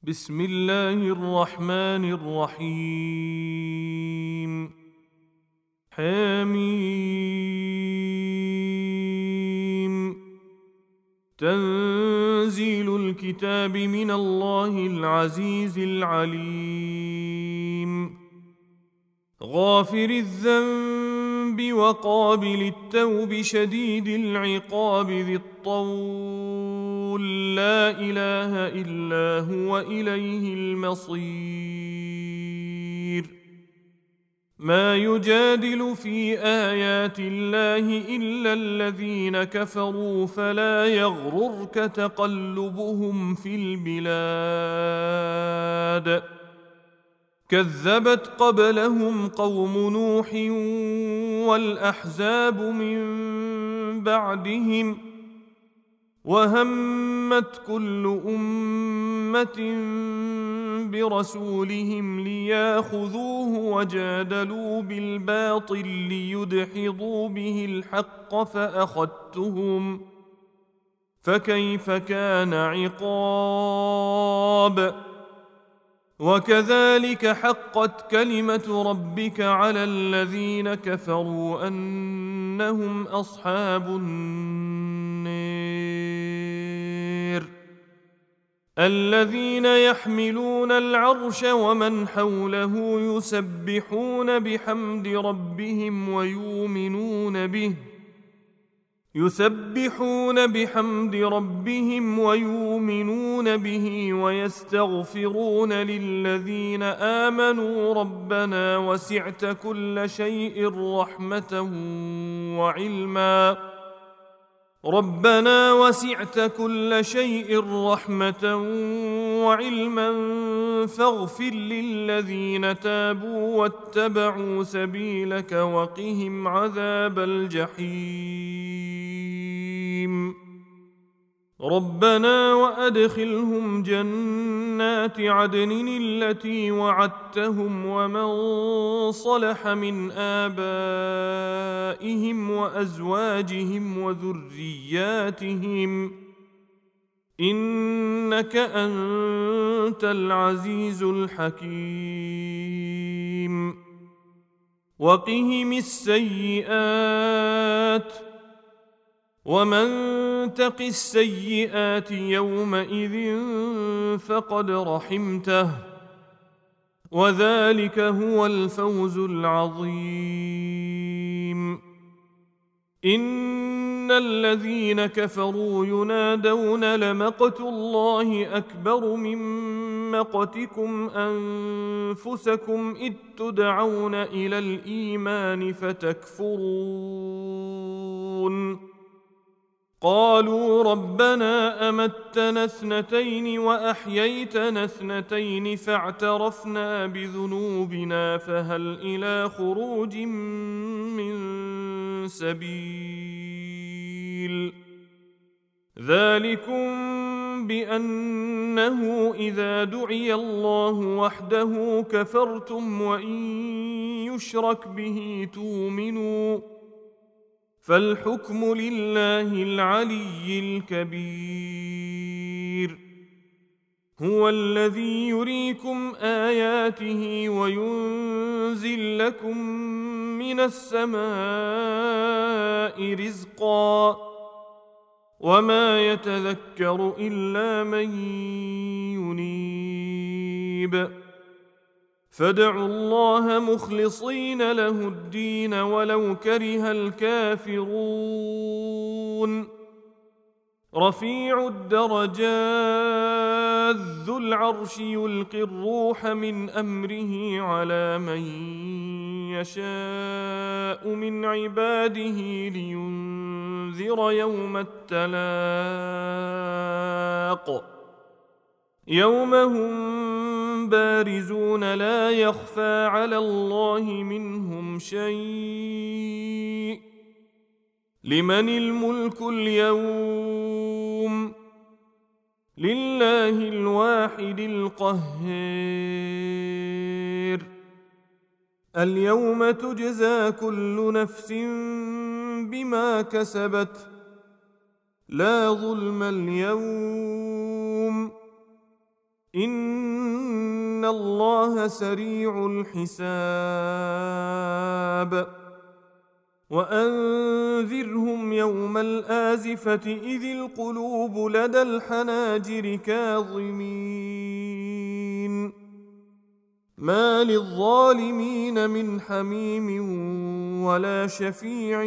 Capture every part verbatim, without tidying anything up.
بسم الله الرحمن الرحيم. حميم. تنزيل الكتاب من الله العزيز العليم. غافر الذنب وقابل التوب شديد العقاب ذي الطول لا إله إلا هو إليه المصير. ما يجادل في آيات الله إلا الذين كفروا فلا يغررك تقلبهم في البلاد. كذبت قبلهم قوم نوح والأحزاب من بعدهم وهمت كل أمة برسولهم لياخذوه وجادلوا بالباطل ليدحضوا به الحق فأخذتهم فكيف كان عقاب. وكذلك حقت كلمة ربك على الذين كفروا أنهم أصحاب النار. الذين يحملون العرش ومن حوله يسبحون بحمد ربهم ويؤمنون به يسبحون بحمد ربهم ويؤمنون به ويستغفرون للذين آمنوا ربنا وسعت كل شيء رحمة وعلما ربنا وسعت كل شيء رحمة وعلما فاغفر للذين تابوا واتبعوا سبيلك وقهم عذاب الجحيم. ربنا وأدخلهم جنات عدن التي وعدتهم ومن صلح من آبائهم وأزواجهم وذرياتهم إنك أنت العزيز الحكيم. وقهم السيئات ومن تق السيئات يومئذ فقد رحمته وذلك هو الفوز العظيم. إن الذين كفروا ينادون لمقت الله أكبر من مقتكم أنفسكم إذ تدعون إلى الإيمان فتكفرون. قالوا ربنا أمتنا اثنتين وأحييتنا اثنتين فاعترفنا بذنوبنا فهل إلى خروج من سبيل. ذلكم بأنه إذا دعي الله وحده كفرتم وإن يشرك به تؤمنوا فالحكم لله العلي الكبير. هو الذي يريكم آياته وينزل لكم من السماء رزقا وما يتذكر إلا من ينيب. فادعوا الله مخلصين له الدين ولو كره الكافرون. رفيع الدرجات ذو العرش يلقي الروح من أمره على من يشاء من عباده لينذر يوم التلاق يوم هم بارزون لا يخفى على الله منهم شيء. لمن الملك اليوم؟ لله الواحد القهار. اليوم تجزى كل نفس بما كسبت لا ظلم اليوم إن الله سريع الحساب وأنذرهم يوم الآزفة إذ القلوب لدى الحناجر كاظمين ما للظالمين من حميم ولا شفيع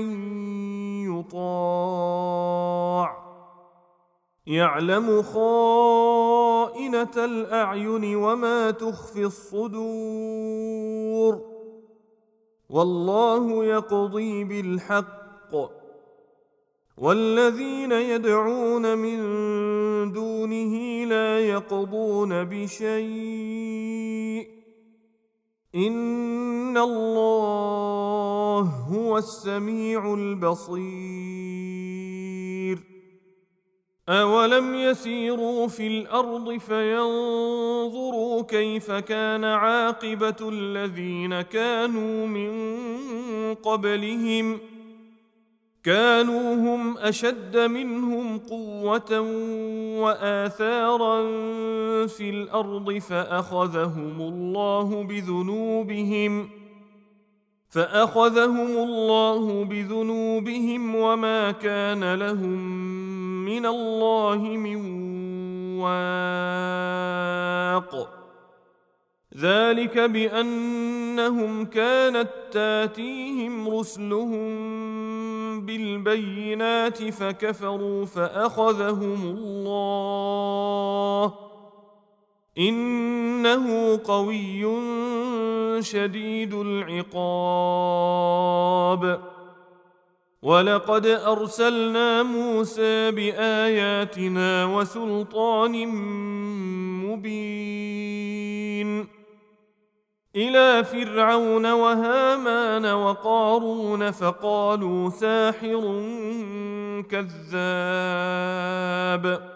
يطاع يعلم خائنة الأعين وما تخفي الصدور والله يقضي بالحق والذين يدعون من دونه لا يقضون بشيء إن الله هو السميع البصير أولم يسيروا في الأرض فينظروا كيف كان عاقبة الذين كانوا من قبلهم كانوا هم أشد منهم قوة وآثارا في الأرض فأخذهم الله بذنوبهم فأخذهم الله بذنوبهم وما كان لهم من الله من واق ذلك بأنهم كانت تاتيهم رسلهم بالبينات فكفروا فأخذهم الله إنه قوي شديد العقاب ولقد أرسلنا موسى بآياتنا وسلطان مبين إلى فرعون وهامان وقارون فقالوا ساحر كذاب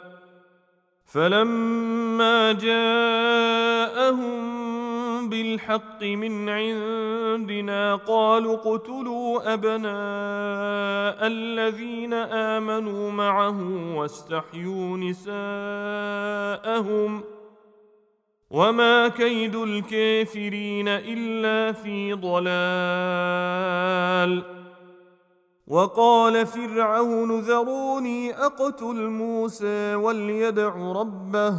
فلما جاءهم بالحق من عندنا قالوا اقتلوا أبناء الذين آمنوا معه واستحيوا نساءهم وما كيد الكافرين إلا في ضلال وقال فرعون ذروني أقتل موسى وليدع ربه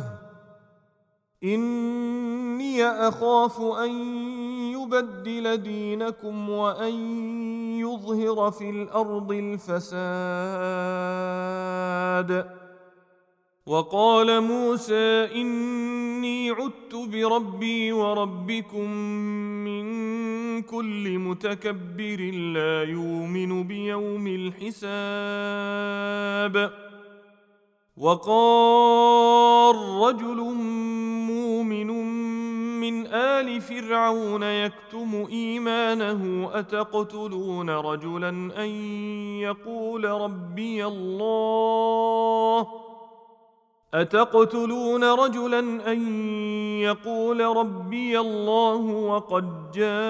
إني أخاف أن يبدل دينكم وأن يظهر في الأرض الفساد وقال موسى إني عدت بربي وربكم من كل متكبر لا يؤمن بيوم الحساب وقال رجل مؤمن من آل فرعون يكتم إيمانه أتقتلون رجلا أن يقول ربي الله أتقتلون رجلا أن يقول ربي الله وقد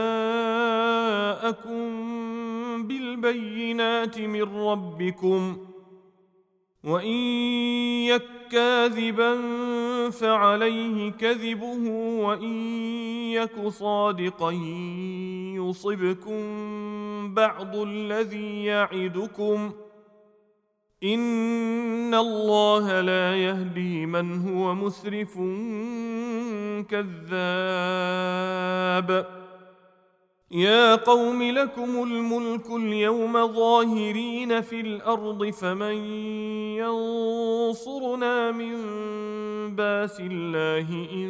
جاءكم بالبينات من ربكم وإن يك كاذبا فعليه كذبه وإن يك صادقا يصبكم بعض الذي يعدكم إن الله لا يهدي من هو مسرف كذاب يا قوم لكم الملك اليوم ظاهرين في الأرض فمن ينصرنا من باس الله إن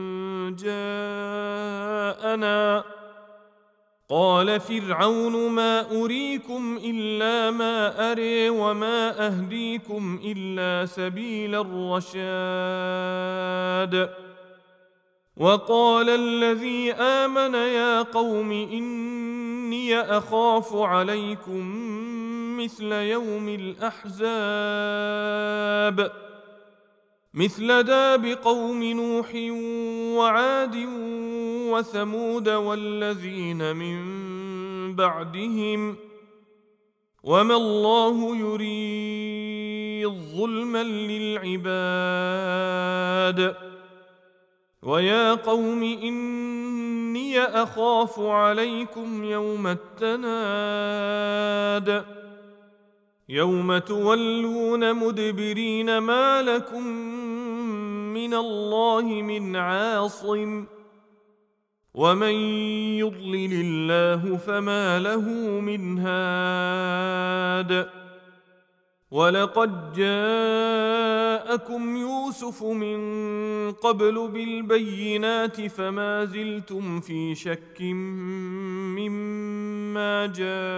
جاءنا قال فرعون ما أريكم إلا ما أري وما أهديكم إلا سبيل الرشاد وقال الذي آمن يا قوم إني أخاف عليكم مثل يوم الأحزاب مثل داب قوم نوح وعاد وثمود والذين من بعدهم وما الله يريد ظلما للعباد ويا قوم إني أخاف عليكم يوم التناد يوم تولون مدبرين ما لكم من الله من عاصم ومن يضلل الله فما له من هاد ولقد جاءكم يوسف من قبل بالبينات فما زلتم في شك مما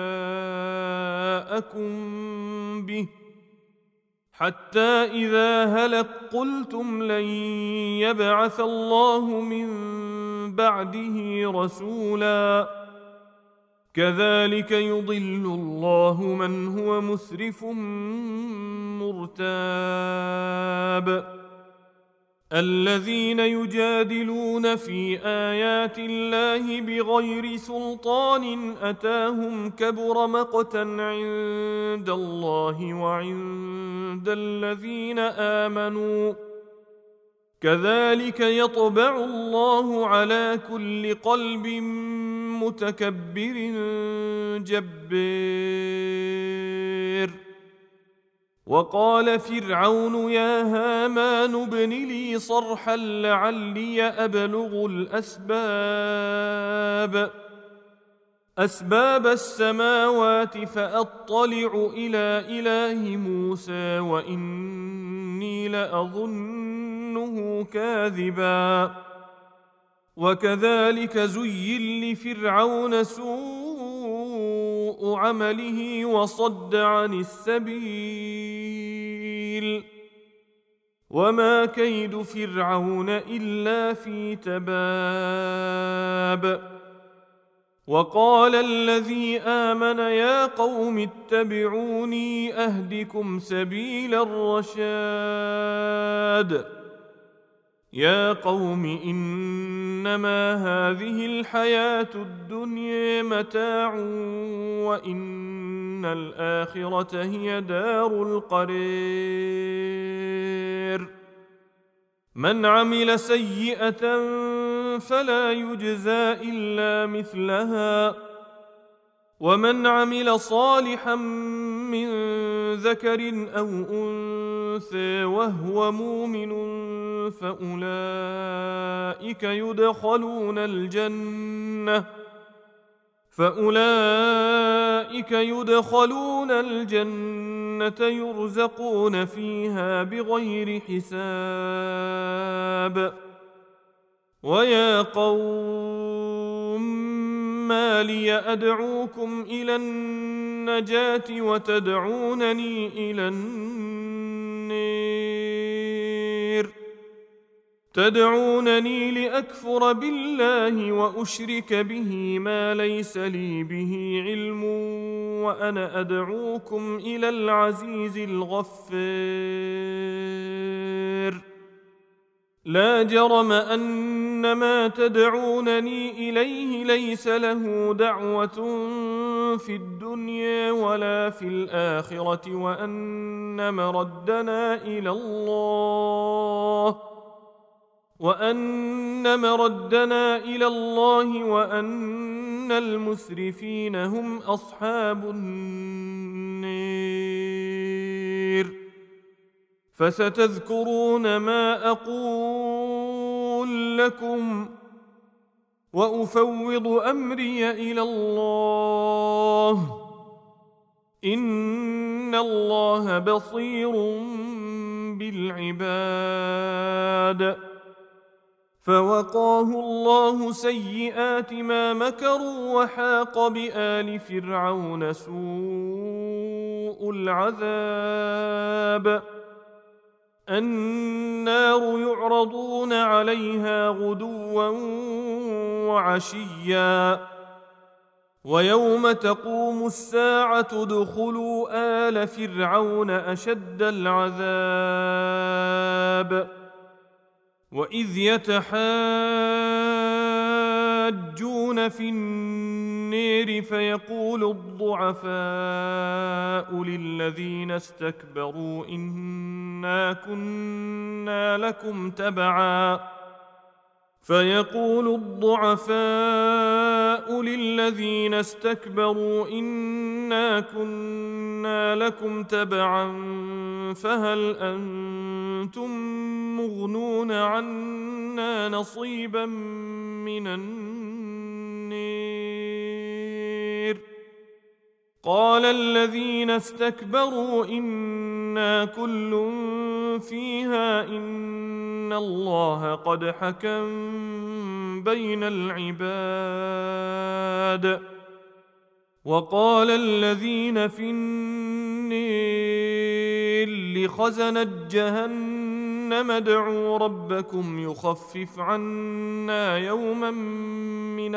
جاءكم به حتى إذا هلك قلتم لن يبعث الله من بعده رسولا كذلك يضل الله من هو مسرف مرتاب الذين يجادلون في آيات الله بغير سلطان أتاهم كبر مقتا عند الله وعند الذين آمنوا كذلك يطبع الله على كل قلب متكبر جبار وقال فرعون يا هامان ابن لي صرحا لعلي أبلغ الأسباب أسباب السماوات فأطلع إلى إله موسى وإني لأظنه كاذبا وكذلك زين لفرعون سوء عمله وصد عن السبيل وما كيد فرعون إلا في تباب وقال الذي آمن يا قوم اتبعوني أهدكم سبيل الرشاد يا قوم إنما هذه الحياة الدنيا متاع وإن الآخرة هي دار القرير من عمل سيئة فلا يجزى إلا مثلها ومن عمل صالحا من ذكر أو أنثى وهو مؤمن فأولئك يدخلون الجنة فأولئك يدخلون الجنة يرزقون فيها بغير حساب ويا قوم ما لي أدعوكم إلى النجاة وتدعونني إلى النار تدعونني لأكفر بالله وأشرك به ما ليس لي به علم وأنا أدعوكم إلى العزيز الغفار لا جرم أن ما تدعونني إليه ليس له دعوة في الدنيا ولا في الآخرة وأن مردنا إلى الله وأن مردنا إلى الله وأن المسرفين هم أصحاب النار فستذكرون ما أقول لكم وأفوض أمري إلى الله إن الله بصير بالعباد فوقاه الله سيئات ما مكروا وحاق بآل فرعون سوء العذاب النار يعرضون عليها غدوا وعشيا ويوم تقوم الساعة ادخلوا آل فرعون أشد العذاب وإذ يتحاجون في النار فيقول الضعفاء للذين استكبروا إنا كنا لكم تبعا فيقول الضعفاء للذين استكبروا إنا كنا لكم تبعا فهل أنتم مغنون عنا نصيبا من النير قال الذين استكبروا إنا كل فيها إن الله قد حكم بين العباد وقال الذين في النير لخزنة جهنم ادعوا ربكم يخفف عنا يوما من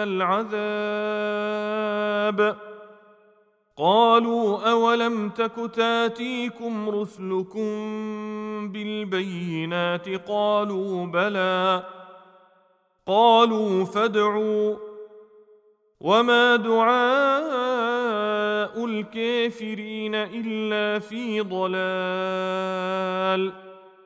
العذاب قالوا أولم تك تاتيكم رسلكم بالبينات قالوا بلى قالوا فادعوا وما دعاء الكافرين إلا في ضلال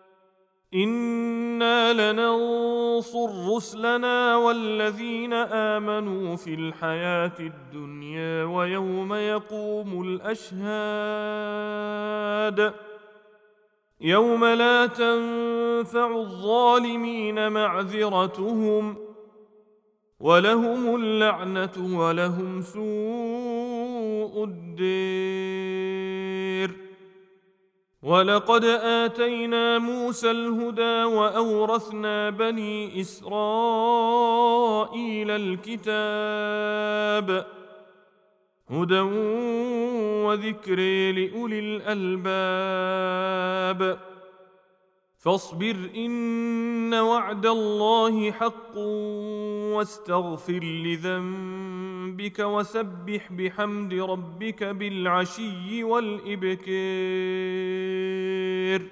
إنا لننصر رسلنا والذين آمنوا في الحياة الدنيا ويوم يقوم الأشهاد يوم لا تنفع الظالمين معذرتهم ولهم اللعنة ولهم سوء الدير ولقد آتينا موسى الهدى وأورثنا بني إسرائيل الكتاب هدى وذكر لأولي الألباب فاصبر إن وعد الله حق واستغفر لذنبك وسبح بحمد ربك بالعشي والإبكار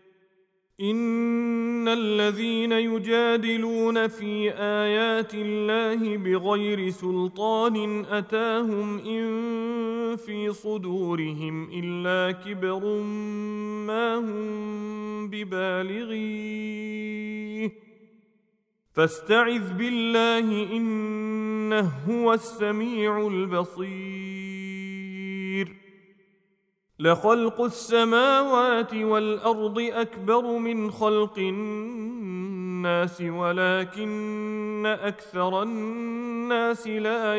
إن الذين يجادلون في آيات الله بغير سلطان أتاهم إن في صدورهم إلا كبر ما هم ببالغيه فاستعذ بالله إنه هو السميع البصير لخلق السماوات والأرض أكبر من خلق الناس ولكن أكثر الناس لا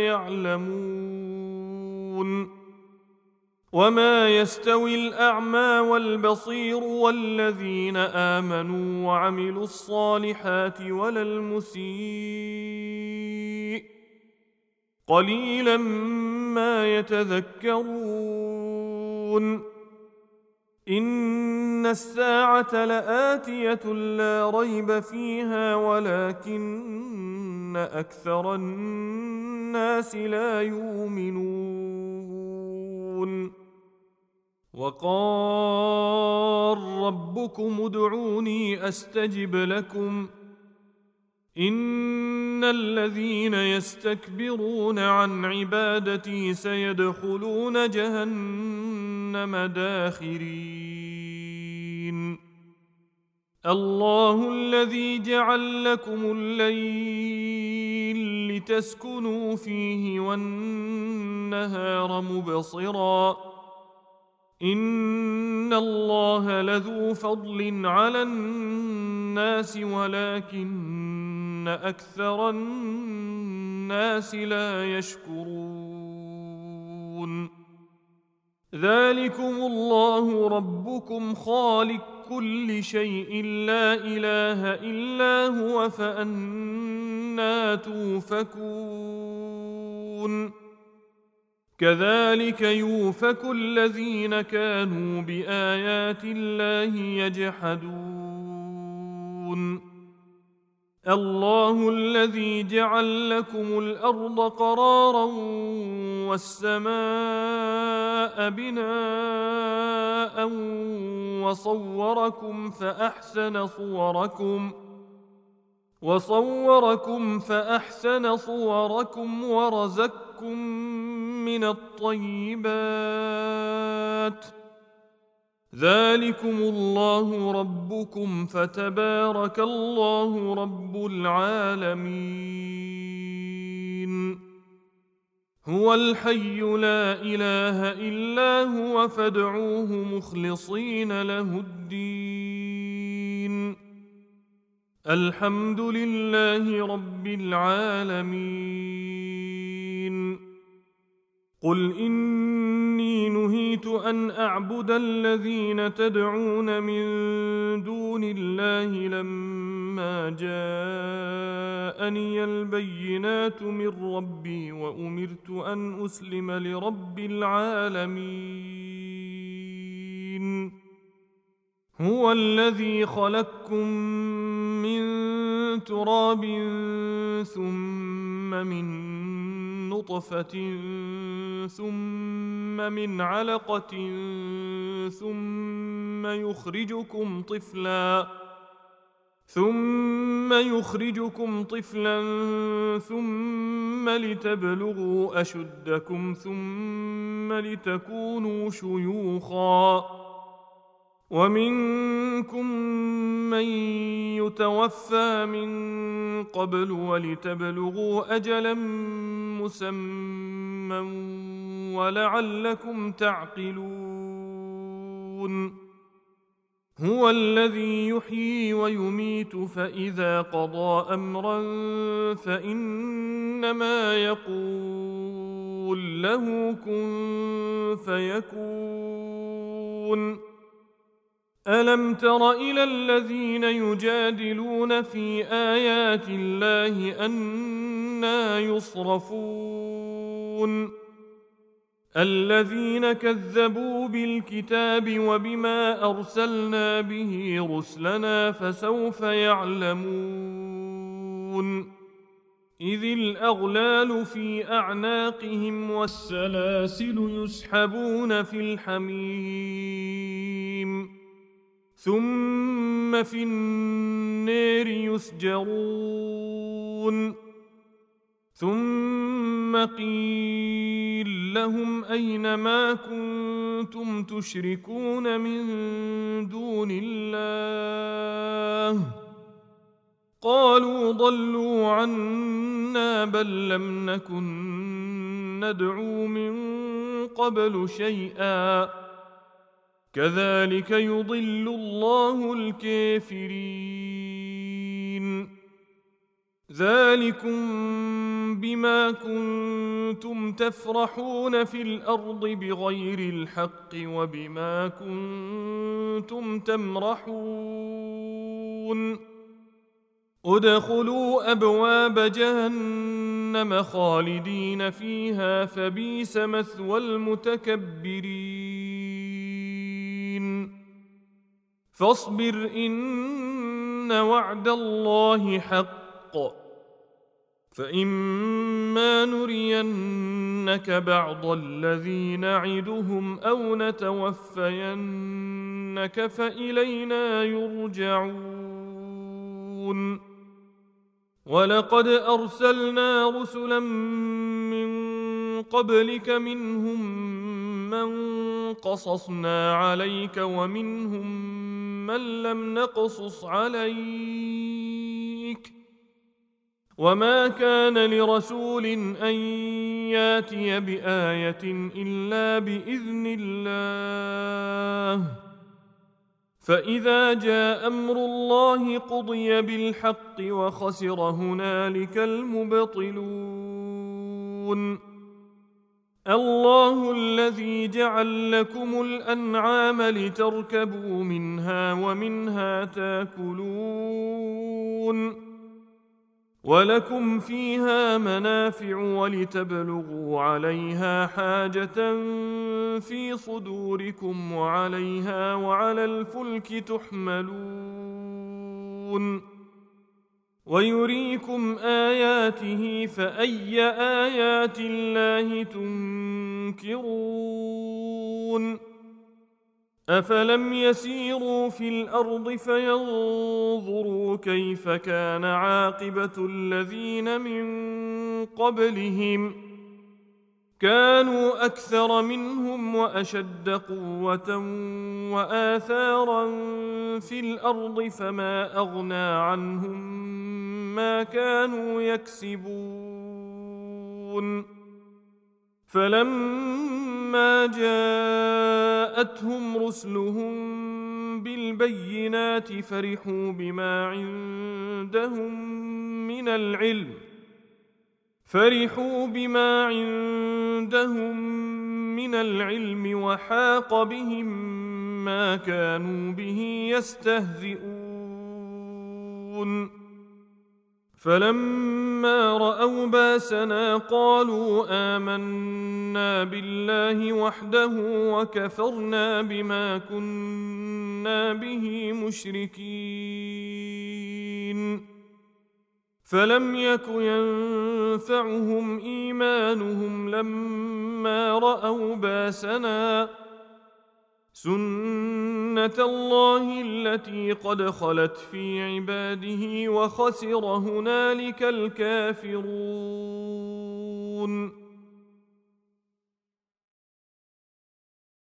يعلمون وما يستوي الأعمى والبصير والذين آمنوا وعملوا الصالحات ولا المسيء قليلا ما يتذكرون إن الساعة لآتية لا ريب فيها ولكن أكثر الناس لا يؤمنون وقال ربكم ادعوني أستجب لكم إن الذين يستكبرون عن عبادتي سيدخلون جهنم داخرين الله الذي جعل لكم الليل لتسكنوا فيه والنهار مبصرا إن الله لذو فضل على الناس ولكن أكثر الناس لا يشكرون ذلكم الله ربكم خالق كل شيء لا إله إلا هو فأنى توفكون كذلك يؤفك الذين كانوا بآيات الله يجحدون الله الذي جعل لكم الأرض قرارا والسماء بناء وصوركم فأحسن صوركم وصوركم فأحسن صوركم ورزقكم من الطيبات ذلكم الله ربكم فتبارك الله رب العالمين. هو الحي لا إله إلا هو فادعوه مخلصين له الدين. الحمد لله رب العالمين. قل إني نهيت أن أعبد الذين تدعون من دون الله لما جاءني البينات من ربي وأمرت أن أسلم لرب العالمين. هو الذي خلقكم من تراب ثم من نطفة ثم من علقة ثم يخرجكم طفلا ثم يخرجكم طفلا ثم لتبلغوا أشدكم ثم لتكونوا شيوخا ومنكم من يتوفى من قبل ولتبلغوا أجلا مسمى ولعلكم تعقلون. هو الذي يحيي ويميت فإذا قضى أمرا فإنما يقول له كن فيكون. ألم تر إلى الذين يجادلون في آيات الله أنى يصرفون الذين كذبوا بالكتاب وبما أرسلنا به رسلنا فسوف يعلمون إذ الأغلال في أعناقهم والسلاسل يسحبون في الحميم ثم في النار يسجرون ثم قيل لهم أين ما كنتم تشركون من دون الله قالوا ضلوا عنا بل لم نكن ندعو من قبل شيئا كذلك يضل الله الكافرين. ذلكم بما كنتم تفرحون في الأرض بغير الحق وبما كنتم تمرحون ادخلوا أبواب جهنم خالدين فيها فبئس مثوى المتكبرين. فاصبر إن وعد الله حق فإما نرينك بعض الذي نعدهم أو نتوفينك فإلينا يرجعون. ولقد أرسلنا رسلا من قبلك منهم من قصصنا عليك ومنهم من لم نقصص عليك وما كان لرسول أن ياتي بآية إلا بإذن الله فإذا جاء أمر الله قضي بالحق وخسر هنالك المبطلون. الله الذي جعل لكم الأنعام لتركبوا منها ومنها تاكلون ولكم فيها منافع ولتبلغوا عليها حاجة في صدوركم وعليها وعلى الفلك تحملون ويريكم آياته فأي آيات الله تنكرون. أفلم يسيروا في الأرض فينظروا كيف كان عاقبة الذين من قبلهم كانوا أكثر منهم وأشد قوة وآثارا في الأرض فما أغنى عنهم ما كانوا يكسبون فلما جاءتهم رسلهم بالبينات فرحوا بما عندهم من العلم فرحوا بما عندهم من العلم وحاق بهم ما كانوا به يستهزئون فلما رأوا باسنا قالوا آمنا بالله وحده وكفرنا بما كنا به مشركين فلم يك ينفعهم إيمانهم لما رأوا باسنا سنة الله التي قد خلت في عباده وخسر هنالك الكافرون